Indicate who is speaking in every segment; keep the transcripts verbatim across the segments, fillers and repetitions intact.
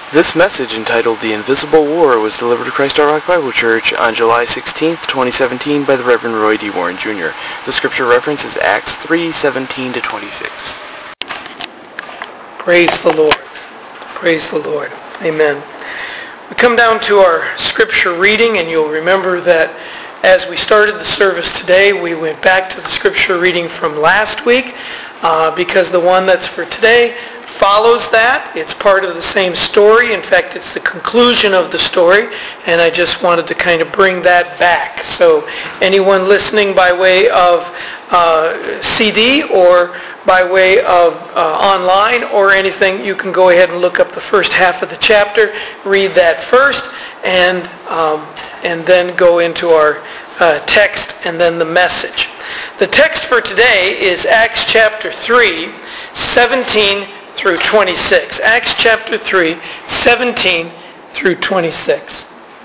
Speaker 1: This message, entitled The Invisible War, was delivered to Christ Our Rock Bible Church on July sixteenth, twenty seventeen by the Reverend Roy D. Warren, Junior The scripture reference is Acts three seventeen to twenty-six.
Speaker 2: Praise the Lord. Praise the Lord. Amen. We come down to our scripture reading, and you'll remember that as we started the service today, we went back to the scripture reading from last week uh, because the one that's for today follows that. It's part of the same story. In fact, it's the conclusion of the story, and I just wanted to kind of bring that back. So anyone listening by way of uh, C D or by way of uh, online or anything, you can go ahead and look up the first half of the chapter, read that first, and um, and then go into our uh, text and then the message. The text for today is Acts chapter three, seventeen through twenty-six. Acts chapter three, seventeen through twenty-six.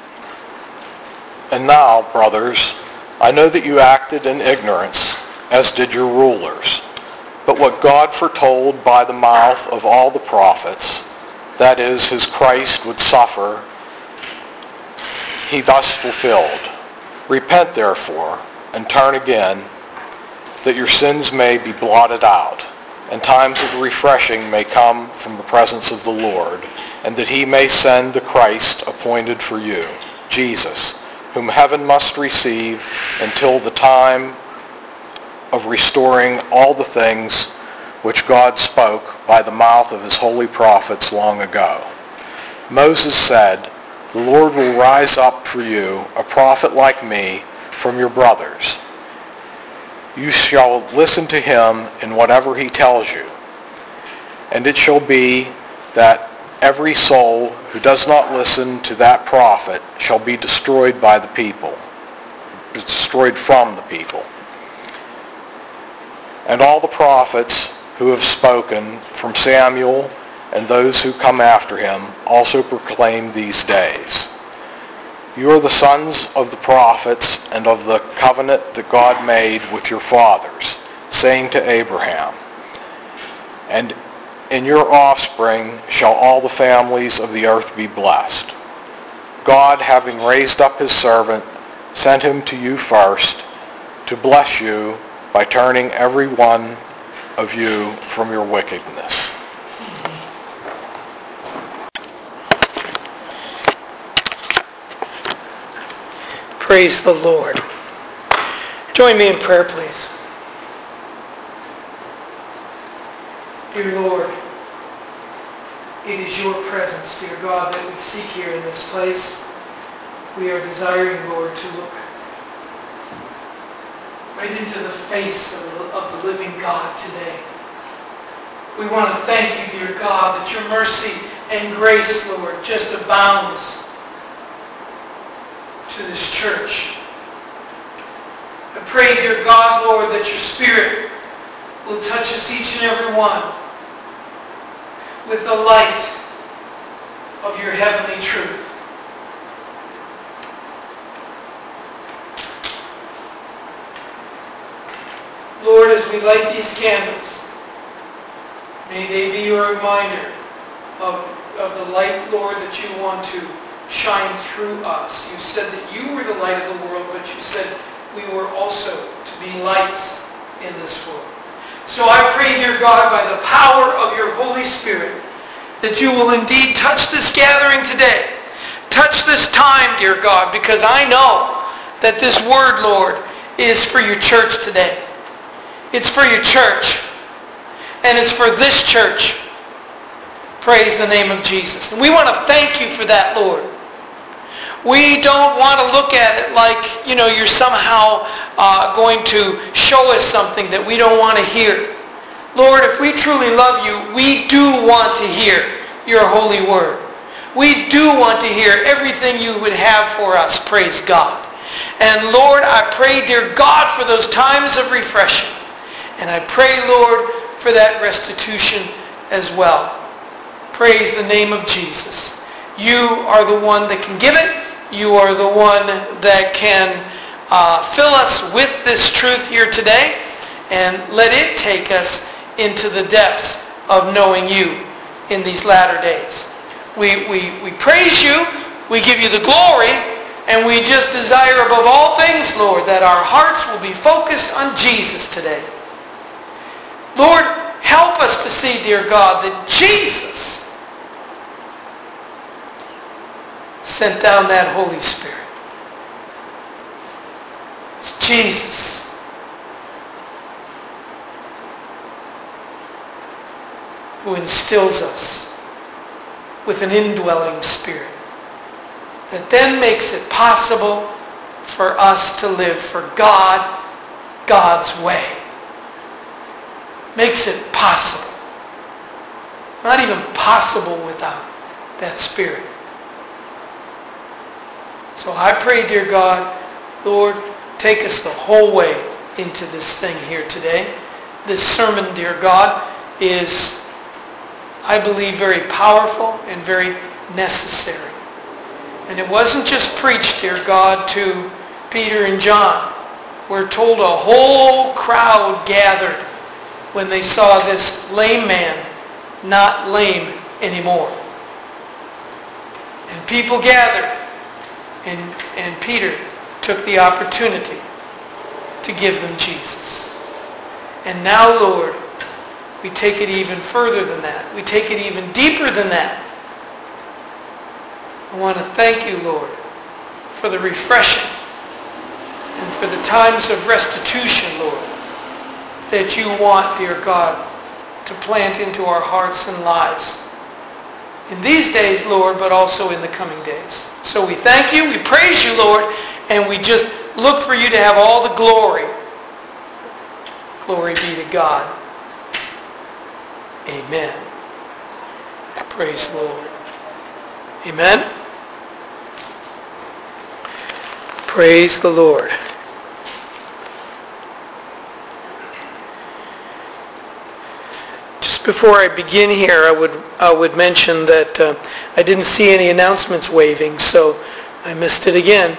Speaker 3: And now, brothers, I know that you acted in ignorance, as did your rulers. But what God foretold by the mouth of all the prophets, that is, his Christ would suffer, he thus fulfilled. Repent, therefore, and turn again, that your sins may be blotted out, and times of refreshing may come from the presence of the Lord, and that he may send the Christ appointed for you, Jesus, whom heaven must receive until the time of restoring all the things which God spoke by the mouth of his holy prophets long ago. Moses said, "The Lord will rise up for you a prophet like me from your brothers. You shall listen to him in whatever he tells you. And it shall be that every soul who does not listen to that prophet shall be destroyed by the people, destroyed from the people. And all the prophets who have spoken from Samuel and those who come after him also proclaim these days. You are the sons of the prophets and of the covenant that God made with your fathers, saying to Abraham, and in your offspring shall all the families of the earth be blessed. God, having raised up his servant, sent him to you first to bless you by turning every one of you from your wickedness."
Speaker 2: Praise the Lord. Join me in prayer, please. Dear Lord, it is your presence, dear God, that we seek here in this place. We are desiring, Lord, to look right into the face of the, of the living God today. We want to thank you, dear God, that your mercy and grace, Lord, just abounds to this church. I pray, dear God, Lord, that your Spirit will touch us each and every one with the light of your heavenly truth. Lord, as we light these candles, may they be a reminder of, of the light, Lord, that you want to shine through us. You said that you were the light of the world, but you said we were also to be lights in this world. So I pray, dear God, by the power of your Holy Spirit, that you will indeed touch this gathering today. Touch this time, dear God, because I know that this word, Lord, is for your church today. It's for your church. And it's for this church. Praise the name of Jesus. And we want to thank you for that, Lord. We don't want to look at it like, you know, you're somehow uh, going to show us something that we don't want to hear. Lord, if we truly love you, we do want to hear your holy word. We do want to hear everything you would have for us, praise God. And Lord, I pray, dear God, for those times of refreshing. And I pray, Lord, for that restitution as well. Praise the name of Jesus. You are the one that can give it. You are the one that can uh, fill us with this truth here today, and let it take us into the depths of knowing you in these latter days. We, we, we praise you, we give you the glory, and we just desire above all things, Lord, that our hearts will be focused on Jesus today. Lord, help us to see, dear God, that Jesus sent down that Holy Spirit. It's Jesus who instills us with an indwelling spirit that then makes it possible for us to live for God, God's way. Makes it possible. Not even possible without that spirit. So I pray, dear God, Lord, take us the whole way into this thing here today. This sermon, dear God, is, I believe, very powerful and very necessary. And it wasn't just preached, dear God, to Peter and John. We're told a whole crowd gathered when they saw this lame man not lame anymore. And people gathered, and, and Peter took the opportunity to give them Jesus. And now, Lord, we take it even further than that. We take it even deeper than that. I want to thank you, Lord, for the refreshing and for the times of restitution, Lord, that you want, dear God, to plant into our hearts and lives in these days, Lord, but also in the coming days. So we thank you, we praise you, Lord, and we just look for you to have all the glory. Glory be to God. Amen. Praise the Lord. Amen. Praise the Lord. Just before I begin here, I would I would mention that uh, I didn't see any announcements waving, so I missed it again.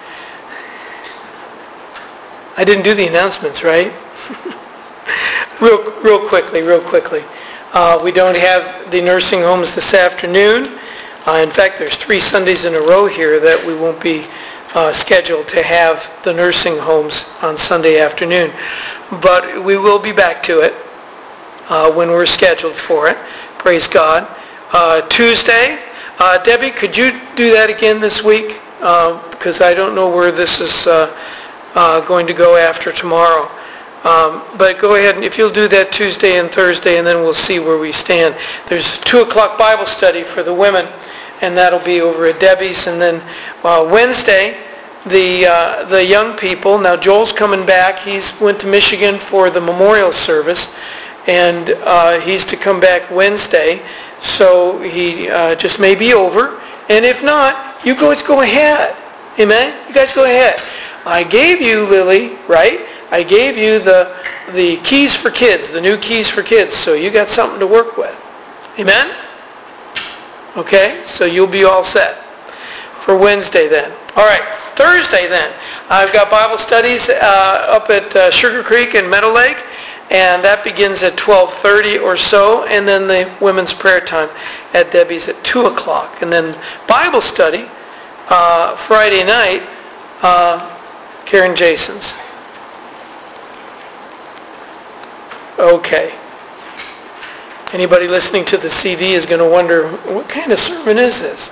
Speaker 2: I didn't do the announcements, right? real, real quickly, real quickly. Uh, we don't have the nursing homes this afternoon. Uh, in fact, there's three Sundays in a row here that we won't be uh, scheduled to have the nursing homes on Sunday afternoon. But we will be back to it uh, when we're scheduled for it. Praise God. Uh, Tuesday, uh, Debbie, could you do that again this week? Uh, because I don't know where this is uh, uh, going to go after tomorrow. Um, but go ahead, and if you'll do that Tuesday and Thursday, and then we'll see where we stand. There's a two o'clock Bible study for the women, and that'll be over at Debbie's. And then uh, Wednesday, the uh, the young people. Now Joel's coming back. He's went to Michigan for the memorial service, and uh, he's to come back Wednesday. So he uh, just may be over. And if not, you guys go ahead. Amen? You guys go ahead. I gave you, Lily, right? I gave you the the keys for kids, the new keys for kids, so you got something to work with. Amen? Okay, so you'll be all set for Wednesday then. All right, Thursday then. I've got Bible studies uh, up at uh, Sugar Creek and Meadow Lake, and that begins at twelve thirty or so, and then the women's prayer time at Debbie's at two o'clock. And then Bible study uh, Friday night, uh, Karen Jason's. Okay. Anybody listening to the C D is going to wonder, what kind of sermon is this?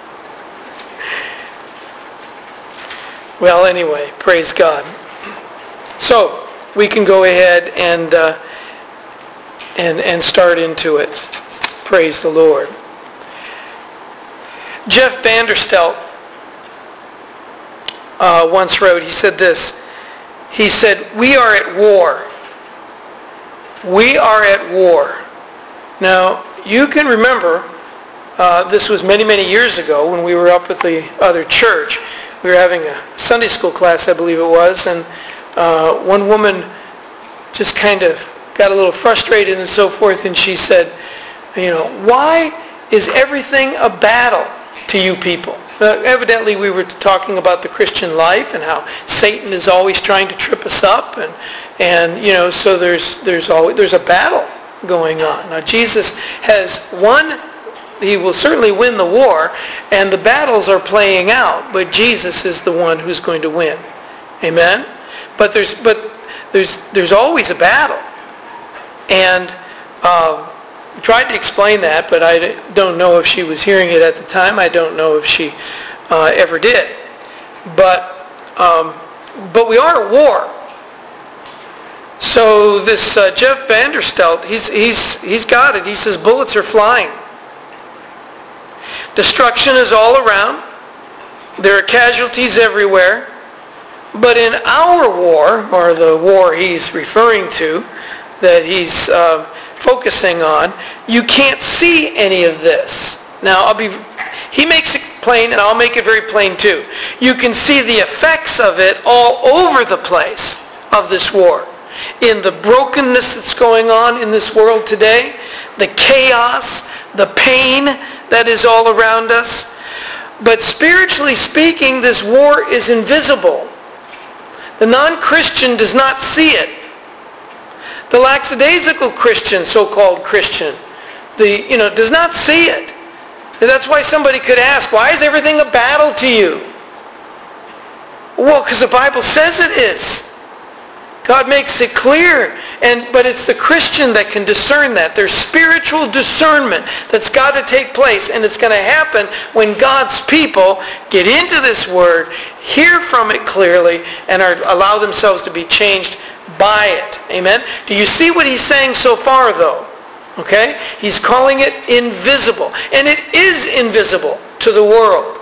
Speaker 2: Well, anyway, praise God. So, we can go ahead and uh, and and start into it. Praise the Lord. Jeff Vanderstelt uh, once wrote, he said this, he said, "We are at war. We are at war." Now, you can remember, uh, this was many, many years ago when we were up at the other church. We were having a Sunday school class, I believe it was, and uh, one woman just kind of got a little frustrated and so forth, and she said, you know, why is everything a battle to you people? Uh, evidently, we were talking about the Christian life and how Satan is always trying to trip us up, and and you know, so there's there's always there's a battle going on. Now, Jesus has won he will certainly win the war, and the battles are playing out, but Jesus is the one who's going to win. Amen? But there's but there's there's always a battle. And uh, I tried to explain that, but I don't know if she was hearing it at the time. I don't know if she uh, ever did. But um, but we are at war. So this uh, Jeff Vanderstelt, he's he's he's got it. He says bullets are flying. Destruction is all around. There are casualties everywhere. But in our war, or the war he's referring to, that he's uh, focusing on, you can't see any of this. Now, I'll be. He makes it plain, and I'll make it very plain too. You can see the effects of it all over the place of this war. In the brokenness that's going on in this world today, the chaos, the pain that is all around us. But spiritually speaking, this war is invisible. The non-Christian does not see it. The lackadaisical Christian, so-called Christian, the you know does not see it. And that's why somebody could ask, why is everything a battle to you? Well, because the Bible says it is. God makes it clear, and but it's the Christian that can discern that. There's spiritual discernment that's got to take place, and it's going to happen when God's people get into this Word, hear from it clearly, and are, allow themselves to be changed by it. Amen? Do you see what he's saying so far, though? Okay? He's calling it invisible, and it is invisible to the world.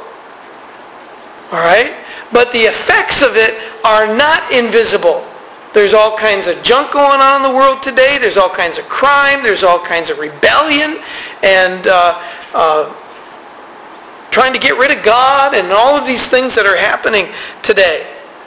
Speaker 2: All right? But the effects of it are not invisible. There's all kinds of junk going on in the world today. There's all kinds of crime. There's all kinds of rebellion and uh, uh, trying to get rid of God and all of these things that are happening today.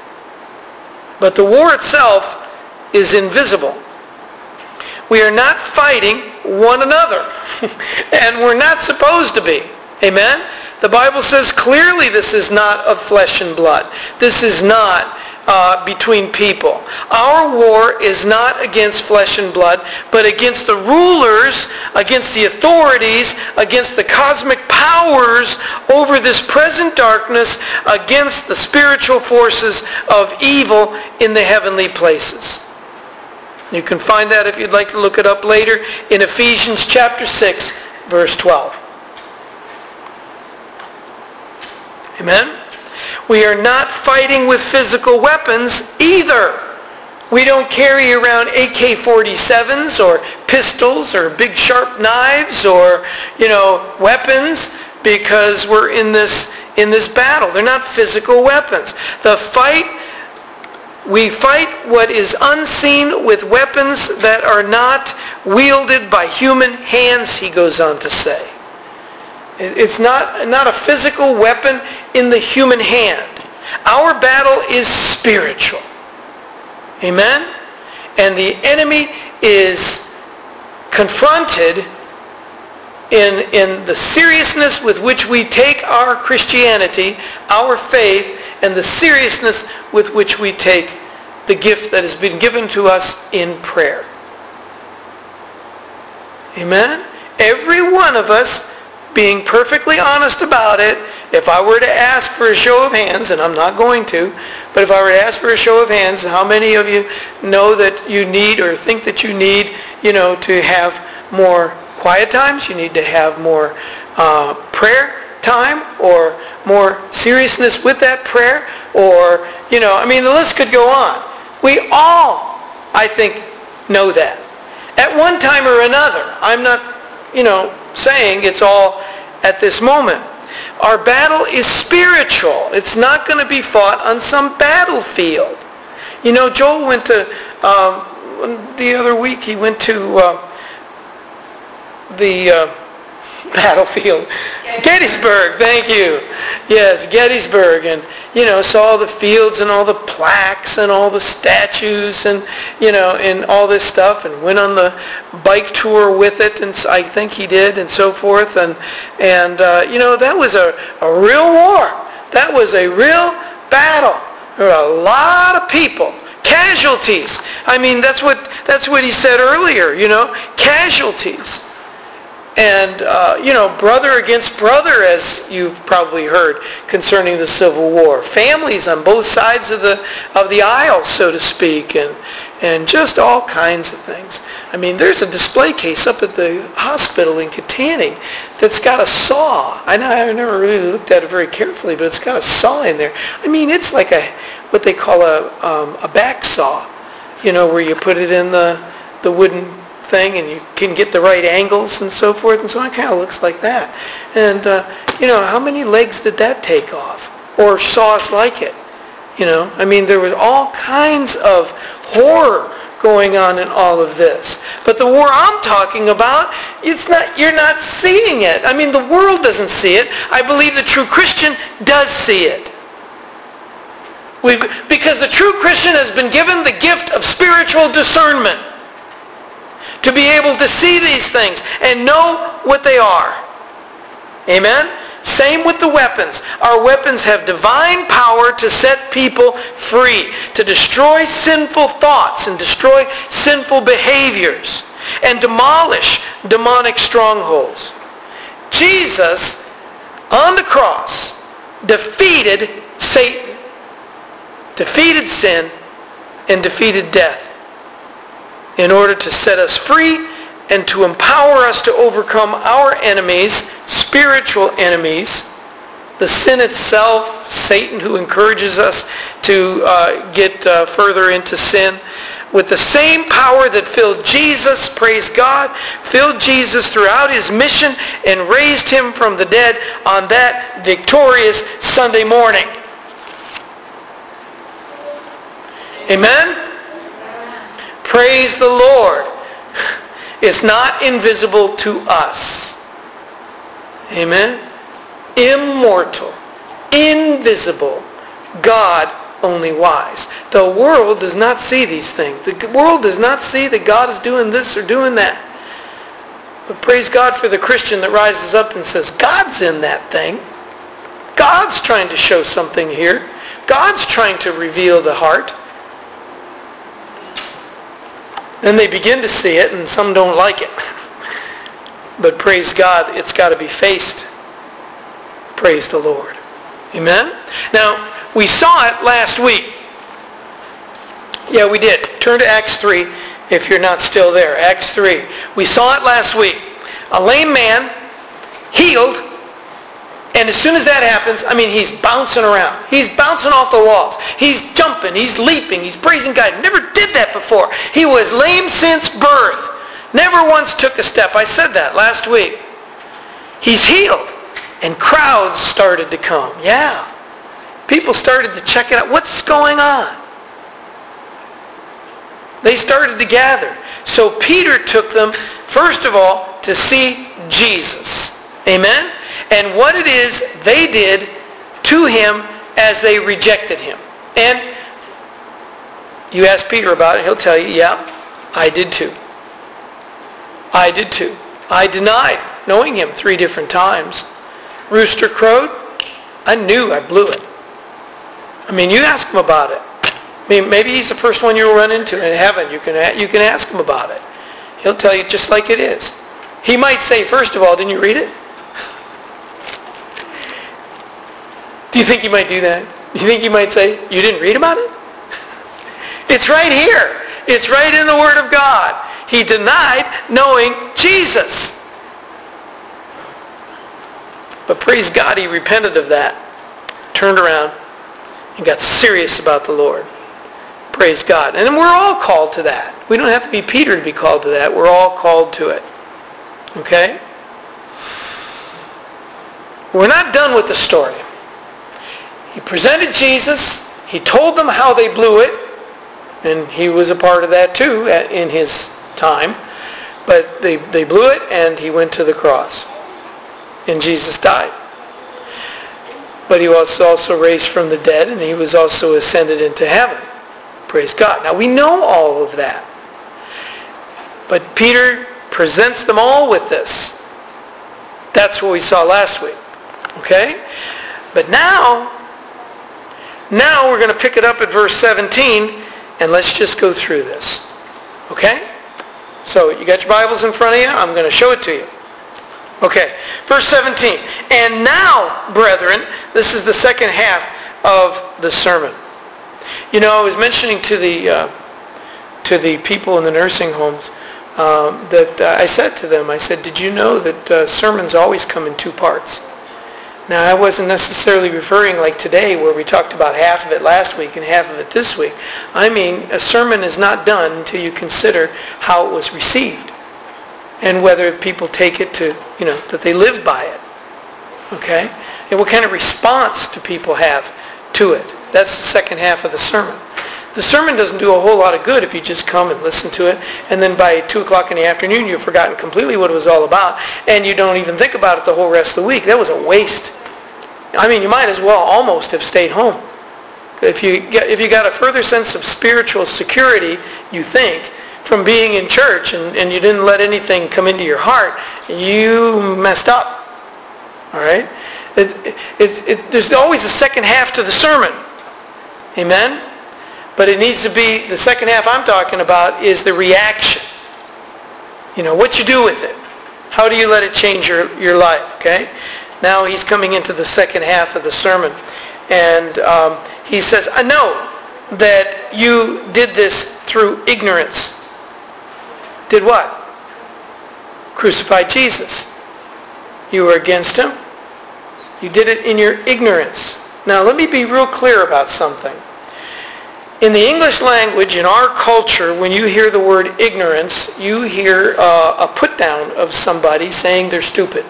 Speaker 2: But the war itself is invisible. We are not fighting one another. And we're not supposed to be. Amen? The Bible says clearly this is not of flesh and blood. This is not Uh, between people. Our war is not against flesh and blood, but against the rulers, against the authorities, against the cosmic powers over this present darkness, against the spiritual forces of evil in the heavenly places. You can find that if you'd like to look it up later in Ephesians chapter six, verse twelve. Amen? We are not fighting with physical weapons either. We don't carry around A K forty-sevens or pistols or big sharp knives or, you know, weapons because we're in this in this battle. They're not physical weapons. The fight, we fight what is unseen with weapons that are not wielded by human hands, he goes on to say. It's not, not a physical weapon in the human hand. Our battle is spiritual. Amen? And the enemy is confronted in, in the seriousness with which we take our Christianity, our faith, and the seriousness with which we take the gift that has been given to us in prayer. Amen? Every one of us, being perfectly honest about it, if I were to ask for a show of hands, and I'm not going to, but if I were to ask for a show of hands, how many of you know that you need or think that you need, you know, to have more quiet times? You need to have more uh, prayer time or more seriousness with that prayer? Or, you know, I mean, the list could go on. We all, I think, know that. At one time or another. I'm not, you know, saying it's all at this moment. Our battle is spiritual. It's not going to be fought on some battlefield. You know, Joel went to, um, the other week, he went to uh, the uh, battlefield. Gettysburg, thank you. Yes, Gettysburg. And, you know, saw the fields and all the plaques and all the statues and, you know, and all this stuff, and went on the bike tour with it, and I think he did, and so forth. And, and uh, you know, that was a, a real war. That was a real battle. There were a lot of people. Casualties. I mean, that's what, that's what he said earlier, you know, casualties. And, uh, you know, brother against brother, as you've probably heard concerning the Civil War. Families on both sides of the of the aisle, so to speak, and and just all kinds of things. I mean, there's a display case up at the hospital in Katanning that's got a saw. I know I've never really looked at it very carefully, but it's got a saw in there. I mean, it's like a what they call a um, a back saw, you know, where you put it in the the wooden thing and you can get the right angles and so forth and so on. It kind of looks like that. And, uh, you know, how many legs did that take off? Or saws like it? You know, I mean, there was all kinds of horror going on in all of this. But the war I'm talking about, it's not, you're not seeing it. I mean, the world doesn't see it. I believe the true Christian does see it. We've, because the true Christian has been given the gift of spiritual discernment, to be able to see these things and know what they are. Amen? Same with the weapons. Our weapons have divine power to set people free, to destroy sinful thoughts and destroy sinful behaviors and demolish demonic strongholds. Jesus, on the cross, defeated Satan, defeated sin, and defeated death, in order to set us free and to empower us to overcome our enemies, spiritual enemies, the sin itself, Satan, who encourages us to uh, get uh, further into sin, with the same power that filled Jesus, praise God, filled Jesus throughout his mission and raised him from the dead on that victorious Sunday morning. Amen? Praise the Lord. It's not invisible to us. Amen? Immortal, invisible, God only wise. The world does not see these things. The world does not see that God is doing this or doing that. But praise God for the Christian that rises up and says, God's in that thing. God's trying to show something here. God's trying to reveal the heart. Then they begin to see it, and some don't like it. But praise God, it's got to be faced. Praise the Lord. Amen? Now, we saw it last week. Yeah, we did. Turn to Acts three if you're not still there. Acts three. We saw it last week. A lame man healed, and as soon as that happens, I mean, he's bouncing around. He's bouncing off the walls. He's jumping. He's leaping. He's praising God. Never did that before. He was lame since birth. Never once took a step. I said that last week. He's healed. And crowds started to come. Yeah. People started to check it out. What's going on? They started to gather. So Peter took them, first of all, to see Jesus. Amen? And what it is they did to him as they rejected him. And you ask Peter about it, he'll tell you, yeah, I did too. I did too. I denied knowing him three different times. Rooster crowed, I knew I blew it. I mean, you ask him about it. I mean, maybe he's the first one you'll run into in heaven. You can, you can ask him about it. He'll tell you just like it is. He might say, first of all, didn't you read it? Do you think he might do that? Do you think he might say, you didn't read about it? It's right here. It's right in the Word of God. He denied knowing Jesus. But praise God, he repented of that, turned around, and got serious about the Lord. Praise God. And we're all called to that. We don't have to be Peter to be called to that. We're all called to it. Okay? We're not done with the story. He presented Jesus. He told them how they blew it. And he was a part of that too in his time. But they, they blew it, and he went to the cross. And Jesus died. But he was also raised from the dead, and he was also ascended into heaven. Praise God. Now we know all of that. But Peter presents them all with this. That's what we saw last week. Okay? But now, now we're going to pick it up at verse seventeen, and let's just go through this. Okay? So you got your Bibles in front of you? I'm going to show it to you. Okay, verse seventeen. And now, brethren, this is the second half of the sermon. You know, I was mentioning to the uh, to the people in the nursing homes um, that uh, I said to them, I said, did you know that uh, sermons always come in two parts? Now, I wasn't necessarily referring like today where we talked about half of it last week and half of it this week. I mean, a sermon is not done until you consider how it was received and whether people take it to, you know, that they live by it. Okay? And what kind of response do people have to it? That's the second half of the sermon. The sermon doesn't do a whole lot of good if you just come and listen to it, and then by two o'clock in the afternoon you've forgotten completely what it was all about, and you don't even think about it the whole rest of the week. That was a waste. I mean, you might as well almost have stayed home. If you get, if you got a further sense of spiritual security, you think, from being in church and, and you didn't let anything come into your heart, you messed up. All right? It, it, it, it, there's always a second half to the sermon. Amen? But it needs to be, the second half I'm talking about is the reaction. You know, what you do with it. How do you let it change your, your life, okay? Now he's coming into the second half of the sermon. And um, he says, I know that you did this through ignorance. Did what? Crucified Jesus. You were against him. You did it in your ignorance. Now let me be real clear about something. In the English language, in our culture, when you hear the word ignorance, you hear uh, a put down of somebody saying they're stupid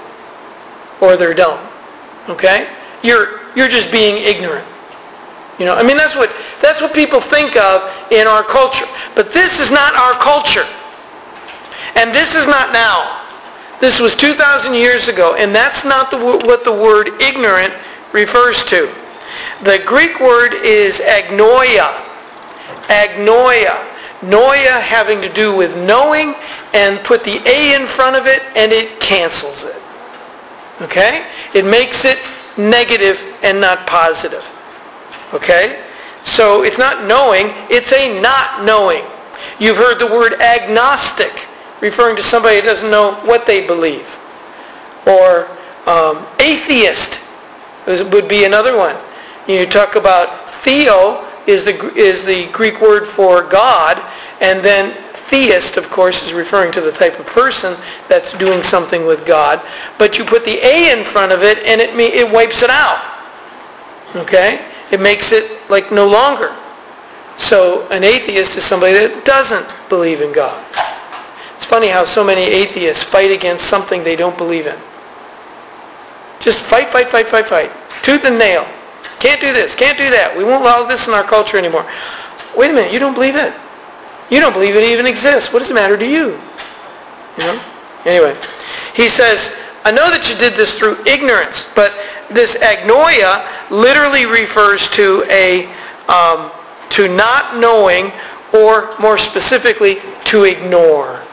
Speaker 2: or they're dumb. Okay? You're you're just being ignorant. You know, I mean that's what that's what people think of in our culture. But this is not our culture. And this is not now. This was two thousand years ago, and that's not the, what the word ignorant refers to. The Greek word is agnoia. Agnoia. Noia having to do with knowing, and put the A in front of it and it cancels it. Okay? It makes it negative and not positive. Okay? So it's not knowing, it's a not knowing. You've heard the word agnostic, referring to somebody who doesn't know what they believe. Or um, atheist would be another one. You talk about theo is the is the Greek word for God, and then theist, of course, is referring to the type of person that's doing something with God. But you put the A in front of it, and it it wipes it out. Okay? It makes it like no longer. So an atheist is somebody that doesn't believe in God. It's funny how so many atheists fight against something they don't believe in. Just fight, fight, fight, fight, fight. Tooth and nail. Can't do this, can't do that. We won't allow this in our culture anymore. Wait a minute, you don't believe it. You don't believe it even exists. What does it matter to you? You know? Anyway, he says, I know that you did this through ignorance, but this agnoia literally refers to a um, to not knowing, or more specifically, to ignore.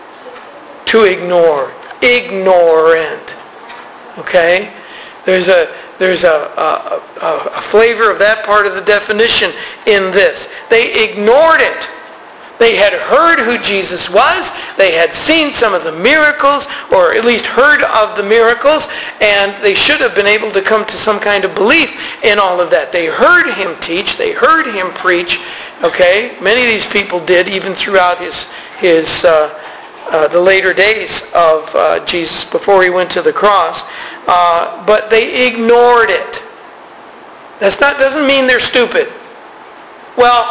Speaker 2: To ignore. Ignorant. Okay? There's a there's a, a, a, a flavor of that part of the definition in this. They ignored it. They had heard who Jesus was. They had seen some of the miracles, or at least heard of the miracles, and they should have been able to come to some kind of belief in all of that. They heard him teach. They heard him preach. Okay? Many of these people did, even throughout his, his uh, uh, the later days of uh, Jesus before he went to the cross. Uh, but they ignored it. That's not doesn't mean they're stupid. Well,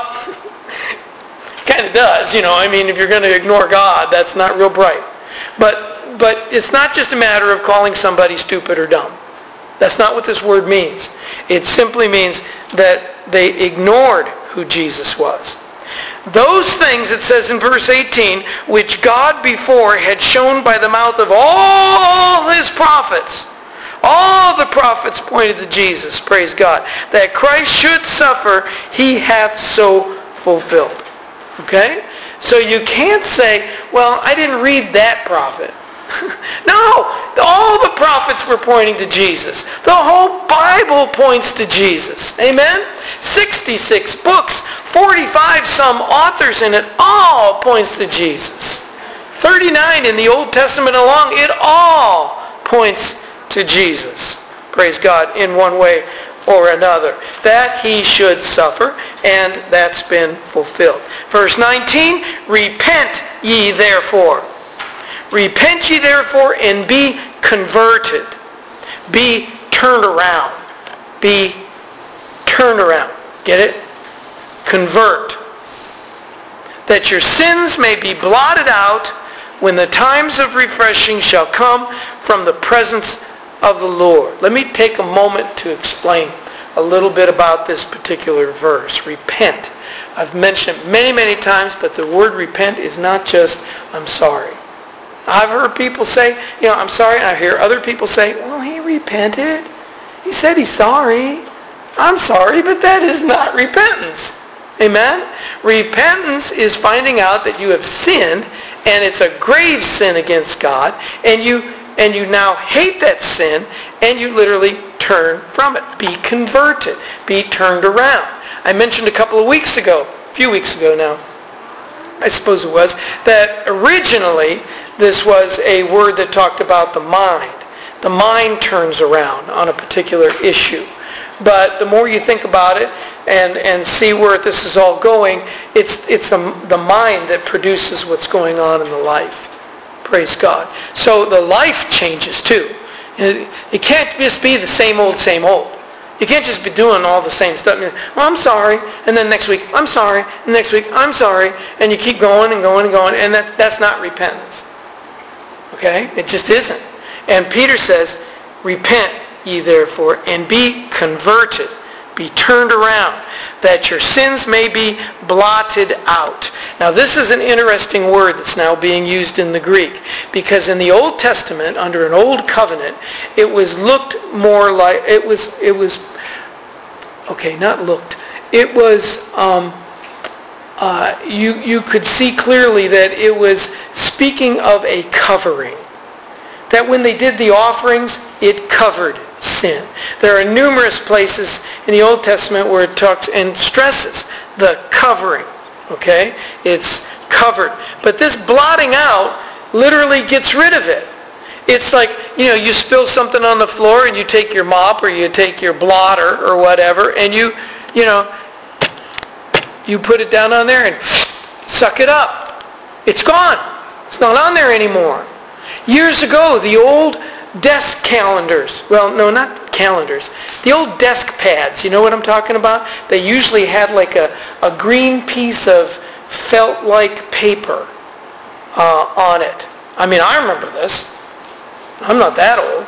Speaker 2: kind of does, you know. I mean, if you're going to ignore God, that's not real bright. But but it's not just a matter of calling somebody stupid or dumb. That's not what this word means. It simply means that they ignored who Jesus was. Those things, it says in verse eighteen, which God before had shown by the mouth of all his prophets. All the prophets pointed to Jesus, praise God. That Christ should suffer, he hath so fulfilled. Okay? So you can't say, well, I didn't read that prophet. No, all the prophets were pointing to Jesus. The whole Bible points to Jesus. Amen? sixty-six books, forty-five some authors in it, all points to Jesus. thirty-nine in the Old Testament alone, it all points to Jesus. Praise God, in one way or another. That he should suffer, and that's been fulfilled. Verse nineteen, repent ye therefore. Repent ye therefore and be converted. Be turned around. Be turned around. Get it? Convert. That your sins may be blotted out when the times of refreshing shall come from the presence of the Lord. Let me take a moment to explain a little bit about this particular verse. Repent. I've mentioned it many, many times, but the word repent is not just, I'm sorry. I've heard people say, you know, I'm sorry. And I hear other people say, well, he repented. He said he's sorry. I'm sorry, but that is not repentance. Amen? Repentance is finding out that you have sinned, and it's a grave sin against God, and you and you now hate that sin, and you literally turn from it. Be converted. Be turned around. I mentioned a couple of weeks ago, a few weeks ago now, I suppose it was, that originally this was a word that talked about the mind. The mind turns around on a particular issue. But the more you think about it and, and see where this is all going, it's, it's a, the mind that produces what's going on in the life. Praise God. So the life changes too. It, it can't just be the same old, same old. You can't just be doing all the same stuff. Well, I'm sorry. And then next week, I'm sorry. And next week, I'm sorry. And you keep going and going and going. And that, that's not repentance. Okay? It just isn't. And Peter says, repent ye therefore and be converted. Be turned around, that your sins may be blotted out. Now this is an interesting word that's now being used in the Greek, because in the Old Testament, under an old covenant, it was looked more like, it was, it was, okay, not looked, it was, um, uh, you, you could see clearly that it was speaking of a covering. That when they did the offerings, it covered sin. There are numerous places in the Old Testament where it talks and stresses the covering. Okay? It's covered. But this blotting out literally gets rid of it. It's like, you know, you spill something on the floor and you take your mop or you take your blotter or whatever and you, you know, you put it down on there and suck it up. It's gone. It's not on there anymore. Years ago, the old desk calendars, well, no, not calendars, the old desk pads, you know what I'm talking about? They usually had like a, a green piece of felt-like paper uh, on it. I mean, I remember this. I'm not that old.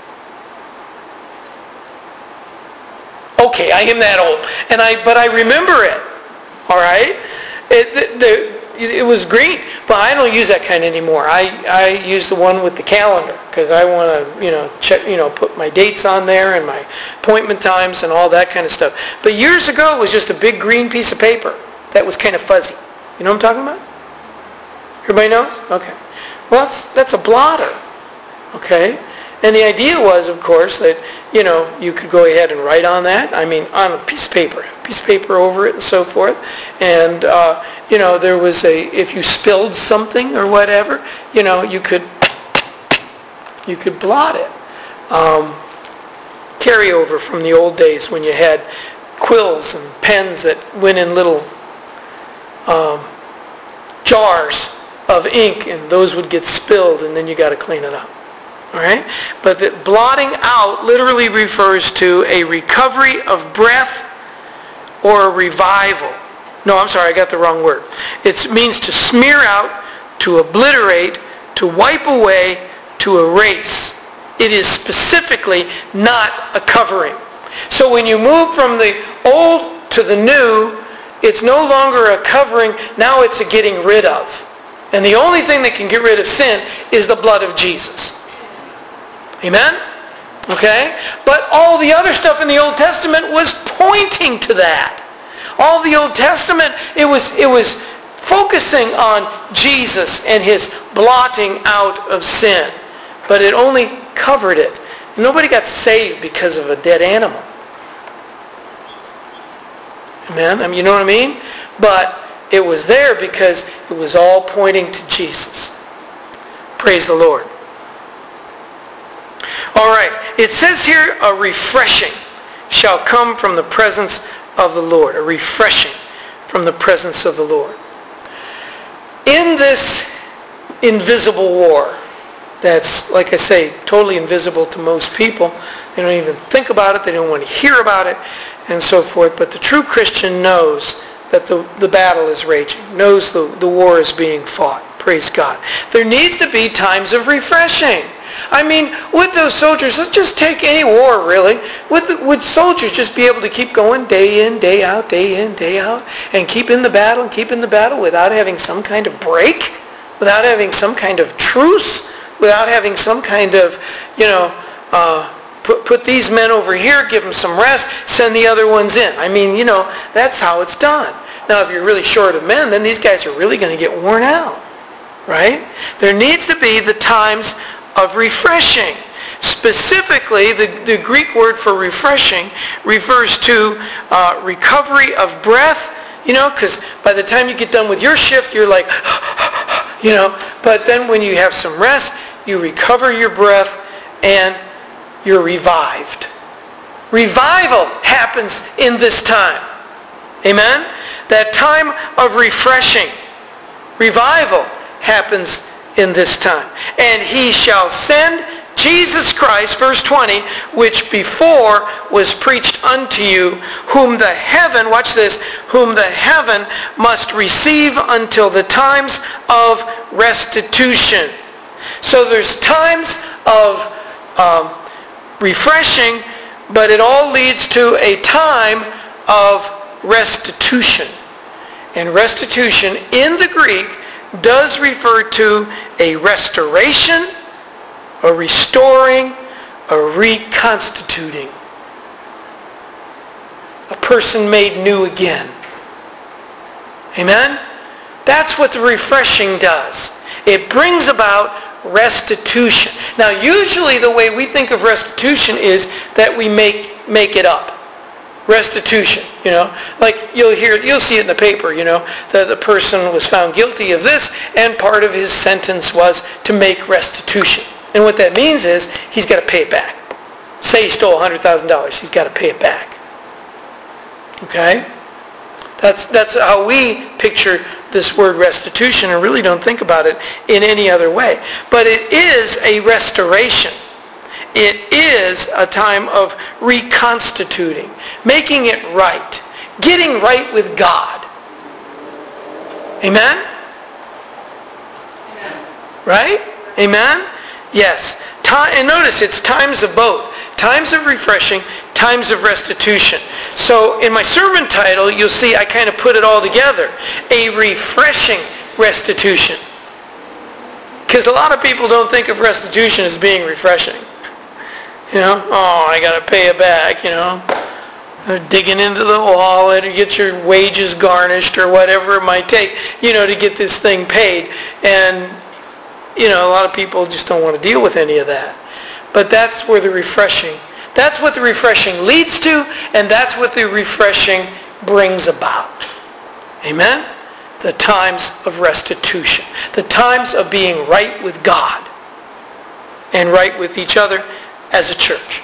Speaker 2: Okay, I am that old, and I but I remember it. All right, it, the, the, it was green, but I don't use that kind anymore. I, I use the one with the calendar because I want to, you know, check, you know, put my dates on there and my appointment times and all that kind of stuff. But years ago, it was just a big green piece of paper that was kind of fuzzy. You know what I'm talking about? Everybody knows? Okay. Well, that's that's a blotter. Okay. And the idea was, of course, that, you know, you could go ahead and write on that. I mean, on a piece of paper, a piece of paper over it and so forth. And, uh, you know, there was a, if you spilled something or whatever, you know, you could, you could blot it. Um, carryover from the old days when you had quills and pens that went in little um, jars of ink, and those would get spilled, and then you got to clean it up. All right? But that blotting out literally refers to a recovery of breath or a revival. No, I'm sorry, I got the wrong word. It means to smear out, to obliterate, to wipe away, to erase. It is specifically not a covering. So when you move from the old to the new, it's no longer a covering, now it's a getting rid of. And the only thing that can get rid of sin is the blood of Jesus. Amen? Okay? But all the other stuff in the Old Testament was pointing to that. All the Old Testament, it was, it was focusing on Jesus and his blotting out of sin. But it only covered it. Nobody got saved because of a dead animal. Amen? I mean, you know what I mean? But it was there because it was all pointing to Jesus. Praise the Lord. All right. It says here, a refreshing shall come from the presence of the Lord. A refreshing from the presence of the Lord. In this invisible war, that's, like I say, totally invisible to most people. They don't even think about it. They don't want to hear about it, and so forth. But the true Christian knows that the, the battle is raging, knows the, the war is being fought. Praise God. There needs to be times of refreshing. I mean, would those soldiers, let's just take any war really, would, the, would soldiers just be able to keep going day in, day out, day in, day out, and keep in the battle and keep in the battle without having some kind of break, without having some kind of truce, without having some kind of, you know, uh, put, put these men over here, give them some rest, send the other ones in. I mean, you know, that's how it's done. Now, if you're really short of men, then these guys are really going to get worn out, right? There needs to be the times of refreshing. Specifically, the, the Greek word for refreshing refers to uh, recovery of breath, you know, because by the time you get done with your shift, you're like, you know, but then when you have some rest, you recover your breath and you're revived. Revival happens in this time. Amen? That time of refreshing. Revival happens in this time. And he shall send Jesus Christ, verse twenty, which before was preached unto you, whom the heaven, watch this, whom the heaven must receive until the times of restitution. So there's times of um, refreshing, but it all leads to a time of restitution. And restitution in the Greek does refer to a restoration, a restoring, a reconstituting. A person made new again. Amen? That's what the refreshing does. It brings about restitution. Now, usually the way we think of restitution is that we make make it up. Restitution, you know, like you'll hear, you'll see it in the paper, you know, that the person was found guilty of this, and part of his sentence was to make restitution. And what that means is he's got to pay it back. Say he stole one hundred thousand dollars, he's got to pay it back. Okay? That's that's how we picture this word restitution, and really don't think about it in any other way. But it is a restoration. It is a time of reconstituting, making it right, getting right with God. Amen? Amen. Right? Amen? Yes. Time, and notice it's times of both. Times of refreshing, times of restitution. So in my sermon title, you'll see I kind of put it all together. A refreshing restitution. Because a lot of people don't think of restitution as being refreshing. You know, oh, I got to pay it back, you know. Digging into the wallet or get your wages garnished or whatever it might take, you know, to get this thing paid. And, you know, a lot of people just don't want to deal with any of that. But that's where the refreshing, that's what the refreshing leads to, and that's what the refreshing brings about. Amen? The times of restitution. The times of being right with God and right with each other as a church.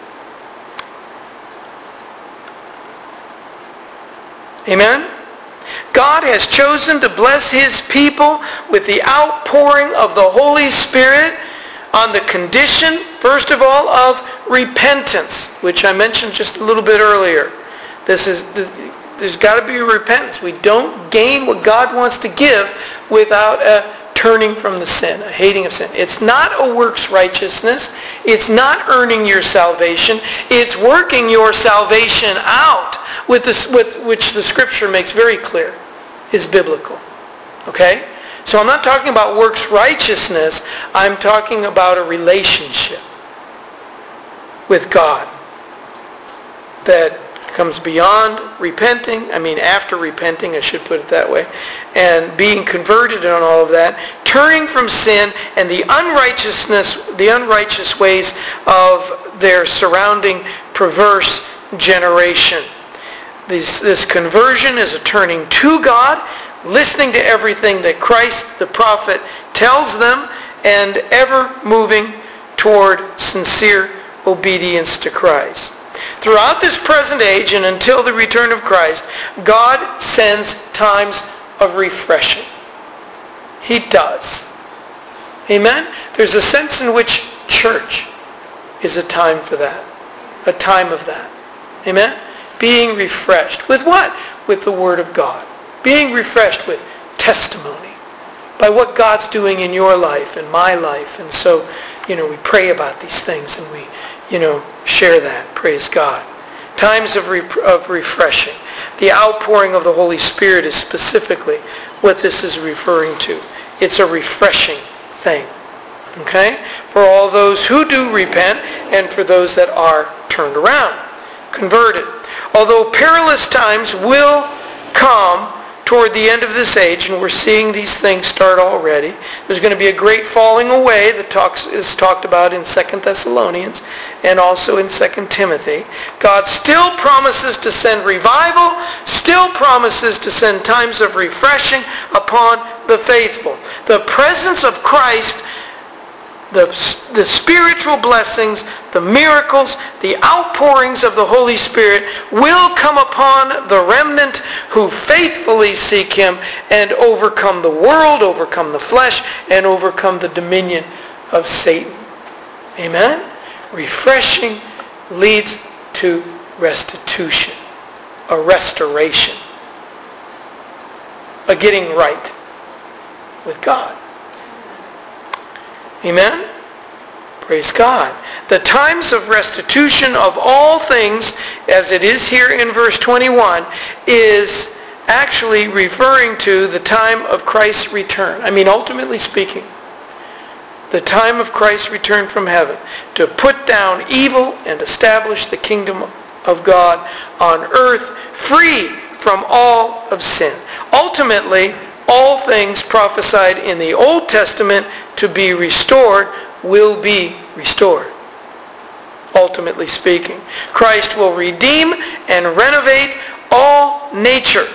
Speaker 2: Amen? God has chosen to bless his people with the outpouring of the Holy Spirit on the condition, first of all, of repentance, which I mentioned just a little bit earlier. This is, there's got to be repentance. We don't gain what God wants to give without a turning from the sin, a hating of sin. It's not a works righteousness. It's not earning your salvation. It's working your salvation out, with this, with which the Scripture makes very clear is biblical. Okay? So I'm not talking about works righteousness. I'm talking about a relationship with God that comes beyond repenting, I mean after repenting, I should put it that way, and being converted and all of that, turning from sin and the unrighteousness, the unrighteous ways of their surrounding perverse generation. This, this conversion is a turning to God, listening to everything that Christ, the prophet, tells them, and ever moving toward sincere obedience to Christ. Throughout this present age and until the return of Christ, God sends times of refreshing. He does. Amen? There's a sense in which church is a time for that. A time of that. Amen? Being refreshed. With what? With the Word of God. Being refreshed with testimony. By what God's doing in your life and my life. And so, you know, we pray about these things and we, you know, share that. Praise God. Times of, re- of refreshing. The outpouring of the Holy Spirit is specifically what this is referring to. It's a refreshing thing. Okay? For all those who do repent and for those that are turned around, converted. Although perilous times will come toward the end of this age, and we're seeing these things start already. There's going to be a great falling away that talks, is talked about in Second Thessalonians and also in Second Timothy. God still promises to send revival, still promises to send times of refreshing upon the faithful. The presence of Christ, the, the spiritual blessings, the miracles, the outpourings of the Holy Spirit will come upon the remnant who faithfully seek Him and overcome the world, overcome the flesh, and overcome the dominion of Satan. Amen? Refreshing leads to restitution, a restoration, a getting right with God. Amen? Praise God. The times of restitution of all things, as it is here in verse twenty-one, is actually referring to the time of Christ's return. I mean, ultimately speaking, the time of Christ's return from heaven to put down evil and establish the kingdom of God on earth, free from all of sin. Ultimately, all things prophesied in the Old Testament to be restored will be restored. Ultimately speaking, Christ will redeem and renovate all nature.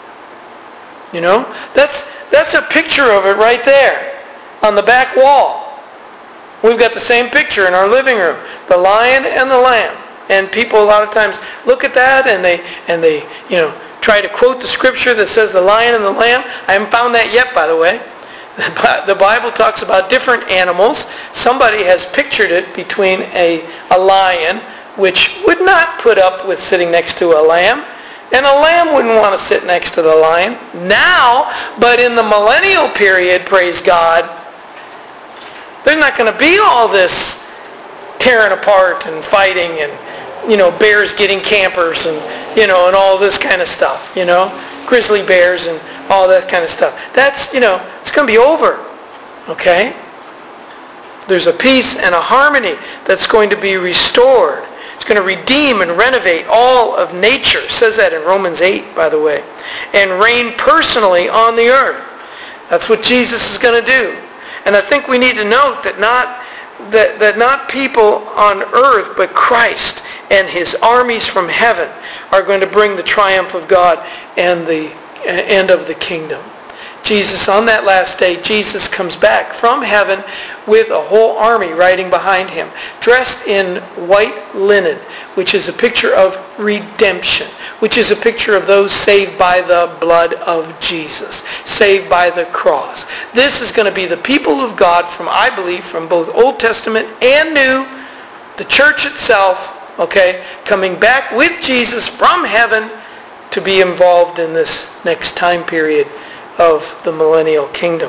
Speaker 2: You know, that's that's a picture of it right there on the back wall. We've got the same picture in our living room, the lion and the lamb. And people a lot of times look at that and they and they, you know, try to quote the scripture that says the lion and the lamb. I haven't found that yet, by the way. The Bible talks about different animals. Somebody has pictured it between a, a lion, which would not put up with sitting next to a lamb, and a lamb wouldn't want to sit next to the lion. Now, but in the millennial period, praise God, there's not going to be all this tearing apart and fighting and, you know, bears getting campers and, you know, and all this kind of stuff, you know, grizzly bears and all that kind of stuff. That's, you know, it's going to be over, okay? There's a peace and a harmony that's going to be restored. It's going to redeem and renovate all of nature. It says that in Romans eight, by the way. And reign personally on the earth. That's what Jesus is going to do. And I think we need to note that not, that, that not people on earth, but Christ and His armies from heaven are going to bring the triumph of God and the end of the kingdom. Jesus, on that last day, Jesus comes back from heaven with a whole army riding behind Him, dressed in white linen, which is a picture of redemption, which is a picture of those saved by the blood of Jesus, saved by the cross. This is going to be the people of God from, I believe, from both Old Testament and New, the church itself, okay, coming back with Jesus from heaven to be involved in this next time period of the millennial kingdom.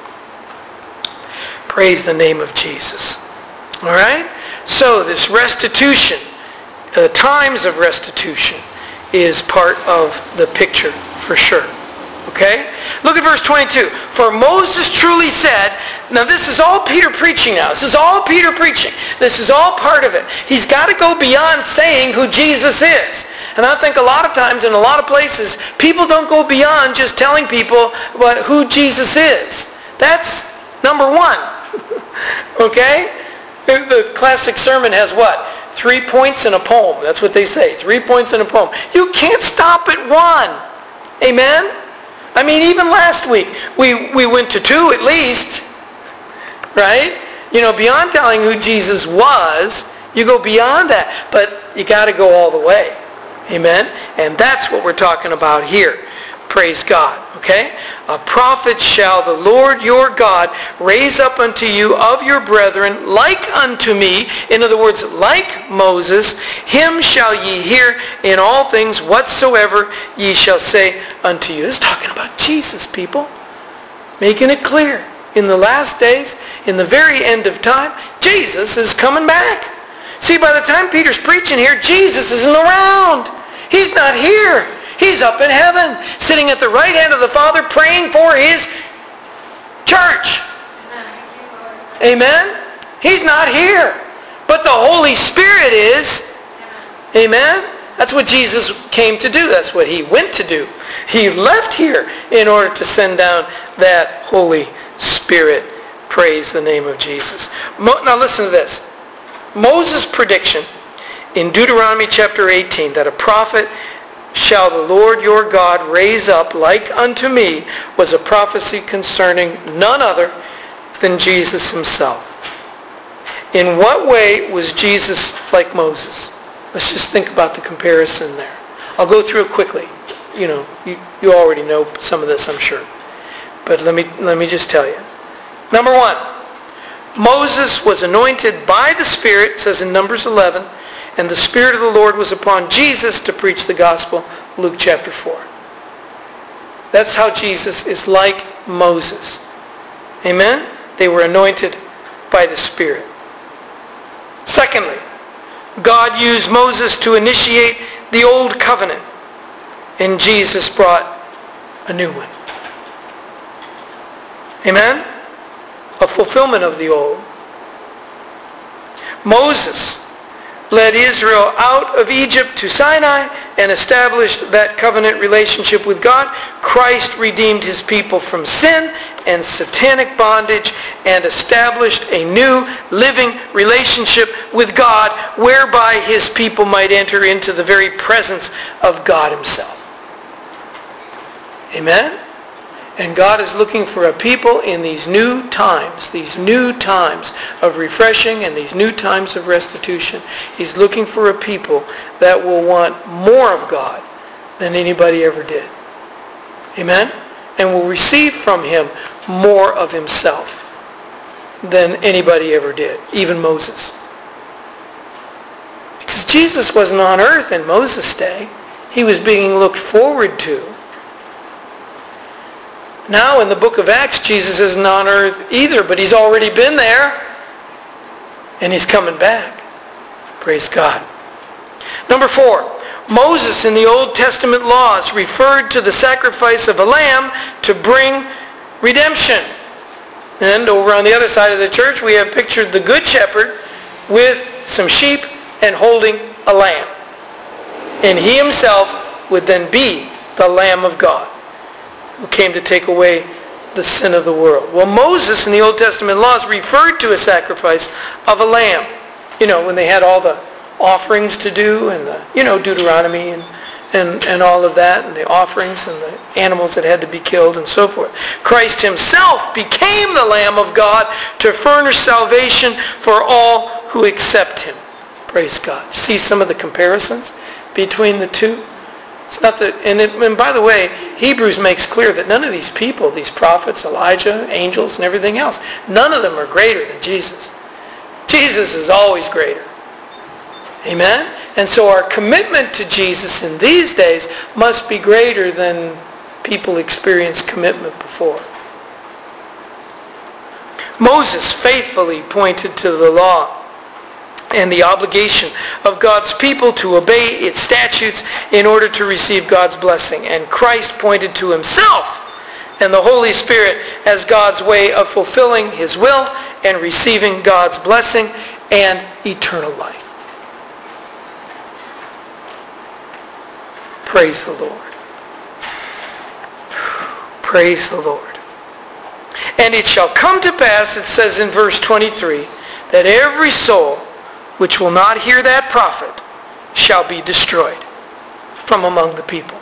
Speaker 2: Praise the name of Jesus. All right? So this restitution, the times of restitution, is part of the picture for sure. Okay? Look at verse twenty-two. For Moses truly said, now this is all Peter preaching now. This is all Peter preaching. This is all part of it. He's got to go beyond saying who Jesus is. And I think a lot of times in a lot of places, people don't go beyond just telling people what, who Jesus is. That's number one. Okay? The classic sermon has what? Three points in a poem. That's what they say. Three points in a poem. You can't stop at one. Amen? I mean, even last week, we, we went to two at least. Right? You know, beyond telling who Jesus was, you go beyond that. But you got to go all the way. Amen? And that's what we're talking about here. Praise God. Okay? A prophet shall the Lord your God raise up unto you of your brethren like unto me. In other words, like Moses. Him shall ye hear in all things whatsoever ye shall say unto you. This is talking about Jesus, people. Making it clear. In the last days, in the very end of time, Jesus is coming back. See, by the time Peter's preaching here, Jesus isn't around. He's not here. He's up in heaven, sitting at the right hand of the Father, praying for his church. Amen? He's not here. But the Holy Spirit is. Amen? That's what Jesus came to do. That's what he went to do. He left here in order to send down that Holy Spirit. Praise the name of Jesus. Now listen to this. Moses' prediction in Deuteronomy chapter eighteen that a prophet shall the Lord your God raise up like unto me was a prophecy concerning none other than Jesus himself. In what way was Jesus like Moses? Let's just think about the comparison there. I'll go through it quickly. You know, you, you already know some of this, I'm sure. But let me, let me just tell you. Number one, Moses was anointed by the Spirit, it says in Numbers eleven, and the Spirit of the Lord was upon Jesus to preach the gospel, Luke chapter four. That's how Jesus is like Moses. Amen? They were anointed by the Spirit. Secondly, God used Moses to initiate the old covenant, and Jesus brought a new one. Amen? A fulfillment of the old. Moses led Israel out of Egypt to Sinai and established that covenant relationship with God. Christ redeemed his people from sin and satanic bondage and established a new living relationship with God whereby his people might enter into the very presence of God himself. Amen? And God is looking for a people in these new times, these new times of refreshing and these new times of restitution. He's looking for a people that will want more of God than anybody ever did. Amen? And will receive from him more of himself than anybody ever did, even Moses. Because Jesus wasn't on earth in Moses' day. He was being looked forward to. Now in the book of Acts, Jesus isn't on earth either, but he's already been there. And he's coming back. Praise God. Number four, Moses in the Old Testament laws referred to the sacrifice of a lamb to bring redemption. And over on the other side of the church, we have pictured the Good Shepherd with some sheep and holding a lamb. And he himself would then be the Lamb of God, who came to take away the sin of the world. Well, Moses in the Old Testament laws referred to a sacrifice of a lamb. You know, when they had all the offerings to do and the, you know, Deuteronomy and, and, and all of that and the offerings and the animals that had to be killed and so forth. Christ himself became the Lamb of God to furnish salvation for all who accept him. Praise God. See some of the comparisons between the two? It's not that, and, it, and by the way, Hebrews makes clear that none of these people, these prophets, Elijah, angels, and everything else, none of them are greater than Jesus. Jesus is always greater. Amen? And so our commitment to Jesus in these days must be greater than people experienced commitment before. Moses faithfully pointed to the law and the obligation of God's people to obey its statutes in order to receive God's blessing. And Christ pointed to himself and the Holy Spirit as God's way of fulfilling his will and receiving God's blessing and eternal life. Praise the Lord. Praise the Lord. And it shall come to pass, it says in verse twenty-three, that every soul which will not hear that prophet shall be destroyed from among the people.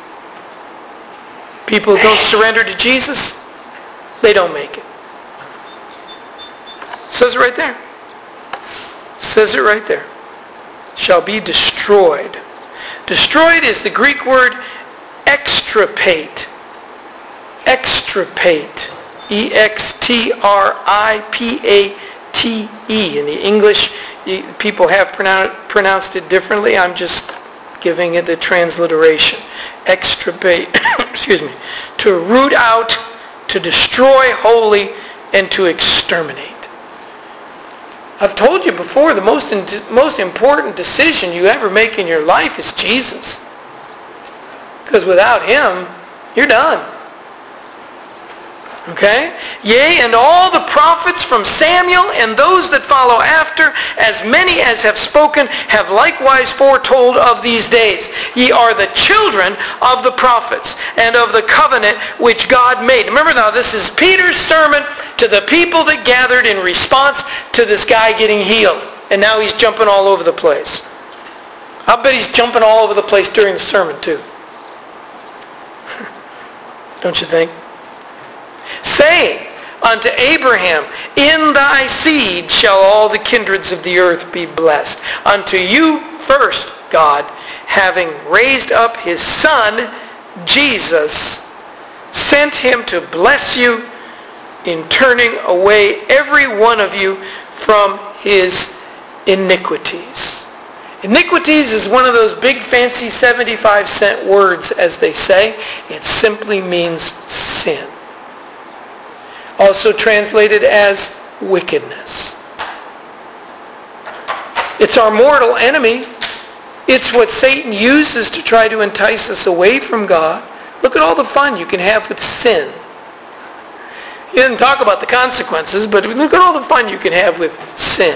Speaker 2: People who don't surrender to Jesus, they don't make it. says it right there. Says it right there. Shall be destroyed. Destroyed is the Greek word extirpate. Extirpate. E X T R I P A T E. In the English, people have pronounced it differently. I'm just giving it a transliteration. Extirpate, excuse me, to root out, to destroy wholly, and to exterminate. I've told you before, the most, most important decision you ever make in your life is Jesus. Because without him, you're done. Okay? Yea, and all the prophets from Samuel and those that follow after, as many as have spoken, have likewise foretold of these days. Ye are the children of the prophets and of the covenant which God made. Remember now, this is Peter's sermon to the people that gathered in response to this guy getting healed. And now he's jumping all over the place. I bet he's jumping all over the place during the sermon too. Don't you think? Saying unto Abraham, in thy seed shall all the kindreds of the earth be blessed. Unto you first, God, having raised up his Son, Jesus, sent him to bless you in turning away every one of you from his iniquities. Iniquities is one of those big fancy seventy-five cent words, as they say. It simply means sin. Also translated as wickedness. It's our mortal enemy. It's what Satan uses to try to entice us away from God. Look at all the fun you can have with sin. He didn't talk about the consequences, but look at all the fun you can have with sin.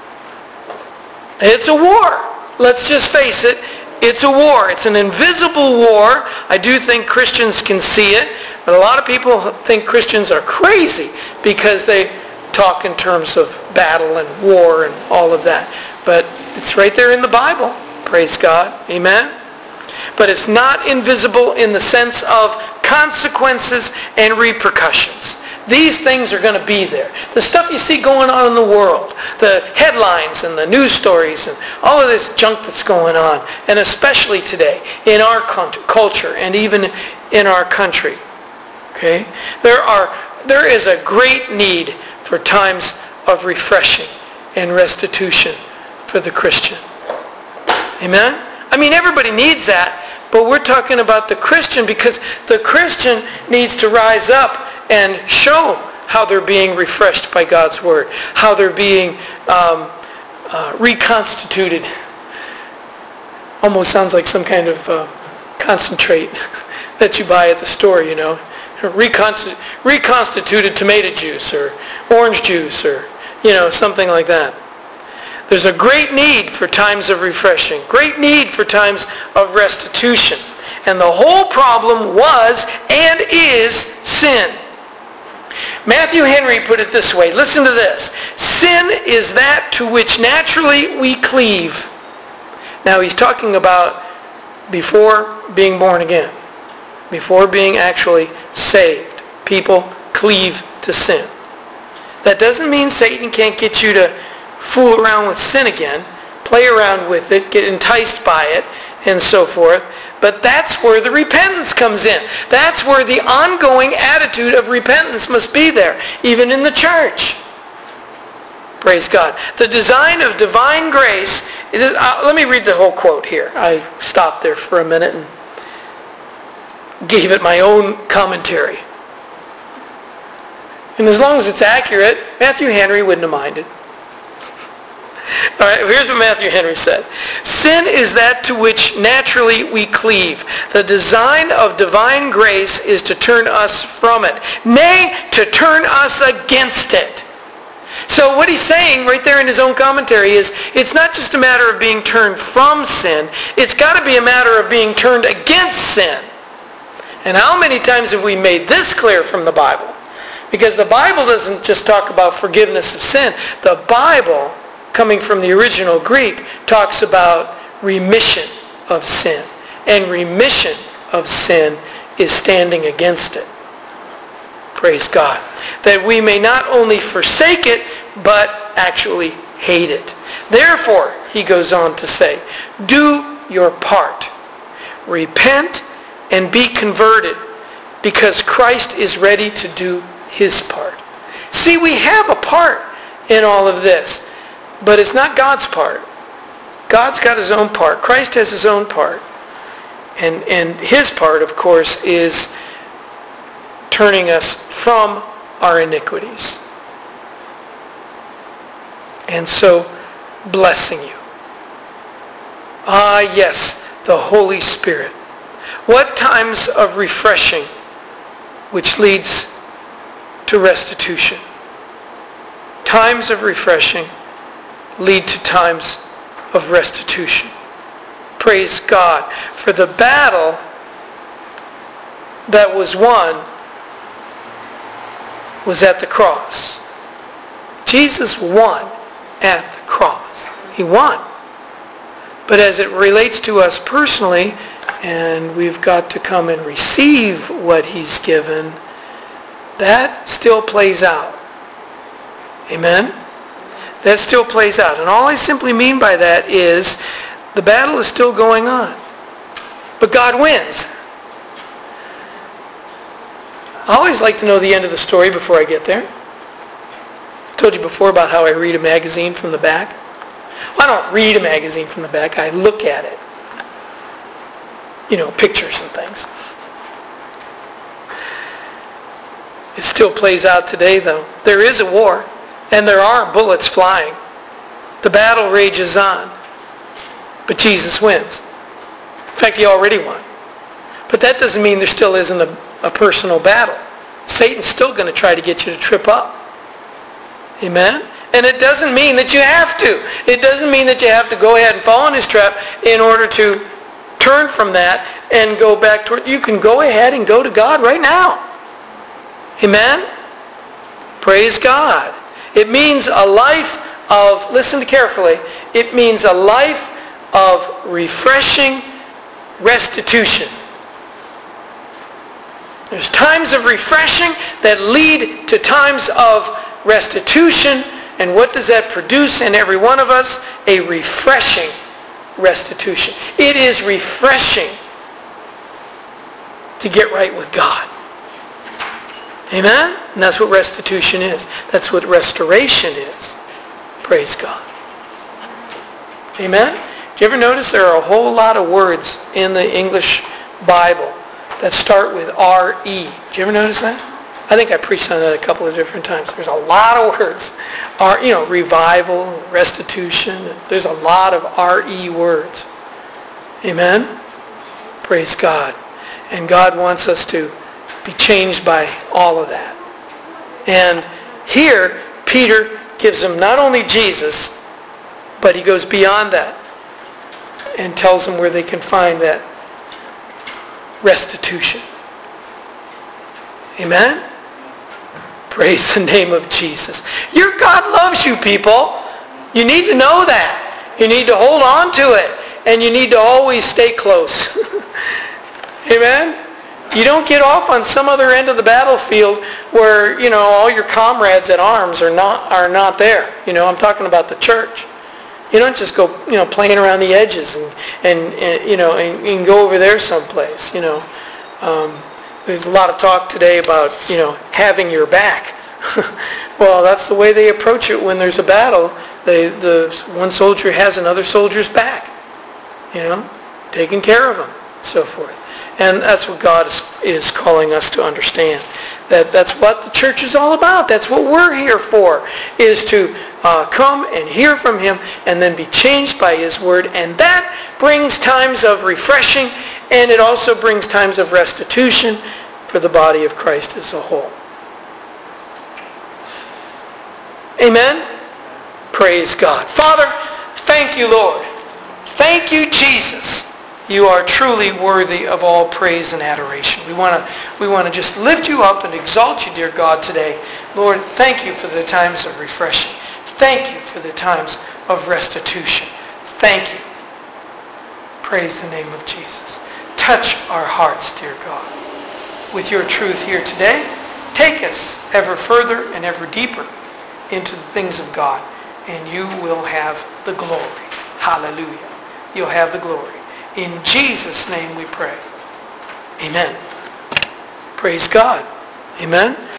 Speaker 2: It's a war. Let's just face it. It's a war. It's an invisible war. I do think Christians can see it. But a lot of people think Christians are crazy because they talk in terms of battle and war and all of that. But it's right there in the Bible. Praise God. Amen. But it's not invisible in the sense of consequences and repercussions. These things are going to be there. The stuff you see going on in the world, the headlines and the news stories and all of this junk that's going on, and especially today in our culture and even in our country. Okay? There are there is a great need for times of refreshing and restitution for the Christian. Amen? I mean, everybody needs that, but we're talking about the Christian because the Christian needs to rise up and show how they're being refreshed by God's Word, how they're being um, uh, reconstituted. Almost sounds like some kind of uh, concentrate that you buy at the store, you know. Reconstitu- reconstituted tomato juice or orange juice or, you know, something like that. There's a great need for times of refreshing, great need for times of restitution. And the whole problem was and is sin. Matthew Henry put it this way. Listen to this. Sin is that to which naturally we cleave. Now he's talking about before being born again. Before being actually saved. People cleave to sin. That doesn't mean Satan can't get you to fool around with sin again, play around with it, get enticed by it, and so forth. But that's where the repentance comes in. That's where the ongoing attitude of repentance must be there, even in the church. Praise God. The design of divine grace, it is, uh, let me read the whole quote here. I stopped there for a minute and gave it my own commentary. And as long as it's accurate, Matthew Henry wouldn't have minded. All right, here's what Matthew Henry said. Sin is that to which naturally we cleave. The design of divine grace is to turn us from it. Nay, to turn us against it. So what he's saying right there in his own commentary is it's not just a matter of being turned from sin. It's got to be a matter of being turned against sin. And how many times have we made this clear from the Bible? Because the Bible doesn't just talk about forgiveness of sin. The Bible, coming from the original Greek, talks about remission of sin. And remission of sin is standing against it. Praise God. That we may not only forsake it, but actually hate it. Therefore, he goes on to say, do your part. Repent and be converted, because Christ is ready to do his part. See, we have a part in all of this, but it's not God's part. God's got his own part. Christ has his own part. And, and his part, of course, is turning us from our iniquities. And so, blessing you. Ah, yes, the Holy Spirit. What times of refreshing, which leads to restitution. Times of refreshing lead to times of restitution. Praise God. For the battle that was won was at the cross. Jesus won at the cross. He won. But as it relates to us personally, and we've got to come and receive what he's given, that still plays out. Amen? That still plays out. And all I simply mean by that is the battle is still going on. But God wins. I always like to know the end of the story before I get there. I told you before about how I read a magazine from the back. Well, I don't read a magazine from the back. I look at it. You know, pictures and things. It still plays out today, though. There is a war, and there are bullets flying. The battle rages on, but Jesus wins. In fact, he already won. But that doesn't mean there still isn't a, a personal battle. Satan's still going to try to get you to trip up. Amen? And it doesn't mean that you have to. It doesn't mean that you have to go ahead and fall in his trap in order to turn from that and go back toward. You can go ahead and go to God right now. Amen? Praise God. It means a life of, listen carefully, it means a life of refreshing restitution. There's times of refreshing that lead to times of restitution. And what does that produce in every one of us? A refreshing restitution. It is refreshing to get right with God. Amen? And that's what restitution is. That's what restoration is. Praise God. Amen? Do you ever notice there are a whole lot of words in the English Bible that start with R E? Did you ever notice that? I think I preached on that a couple of different times. There's a lot of words. R, you know, revival, restitution. There's a lot of R E words. Amen? Praise God. And God wants us to be changed by all of that. And here, Peter gives them not only Jesus, but he goes beyond that and tells them where they can find that restitution. Amen? Praise the name of Jesus. Your God loves you, people. You need to know that. You need to hold on to it. And you need to always stay close. Amen? You don't get off on some other end of the battlefield where, you know, all your comrades at arms are not are not there. You know, I'm talking about the church. You don't just go, you know, playing around the edges and, and, and you know, and, and go over there someplace, you know. Um, there's a lot of talk today about, you know, having your back. Well, that's the way they approach it when there's a battle. They, the one soldier has another soldier's back, you know, taking care of them, so forth. And that's what God is, is calling us to understand. That that's what the church is all about. That's what we're here for, is to uh, come and hear from him and then be changed by his word. And that brings times of refreshing, and it also brings times of restitution for the body of Christ as a whole. Amen? Praise God. Father, thank you, Lord. Thank you, Jesus. You are truly worthy of all praise and adoration. We want to we want to just lift you up and exalt you, dear God, today. Lord, thank you for the times of refreshing. Thank you for the times of restitution. Thank you. Praise the name of Jesus. Touch our hearts, dear God, with your truth here today. Take us ever further and ever deeper into the things of God, and you will have the glory. Hallelujah. You'll have the glory. In Jesus' name we pray. Amen. Praise God. Amen.